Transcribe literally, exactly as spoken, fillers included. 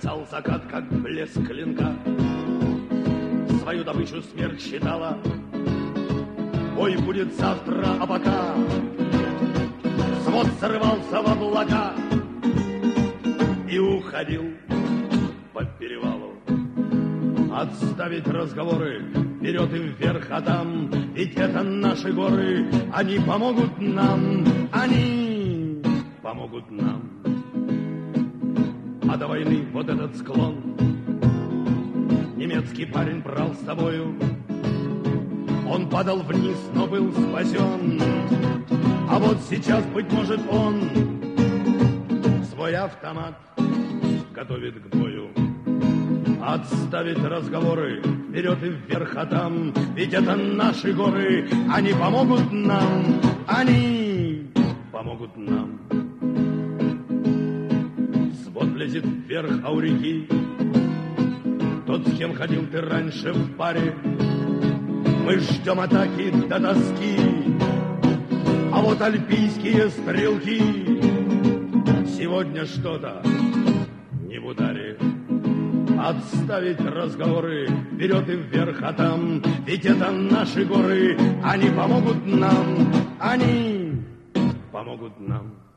Мерцал закат, как блеск клинка. Свою добычу смерть считала. Бой будет завтра, а пока свод срывался в облака и уходил по перевалу. Отставить разговоры, вперед и вверх, а там, ведь это наши горы, они помогут нам, они помогут нам. А до войны вот этот склон немецкий парень брал с тобою. Он падал вниз, но был спасен. А вот сейчас, быть может, он свой автомат готовит к бою. Отставить разговоры, вперед и вверх, а там, ведь это наши горы, они помогут нам, они помогут нам. Свод лезет вверх, а у реки тот, с кем ходил ты раньше в паре. Мы ждем атаки до тоски, а вот альпийские стрелки сегодня что-то не в ударе. Отставить разговоры, вперед и вверх, а там, ведь это наши горы, они помогут нам, они помогут нам.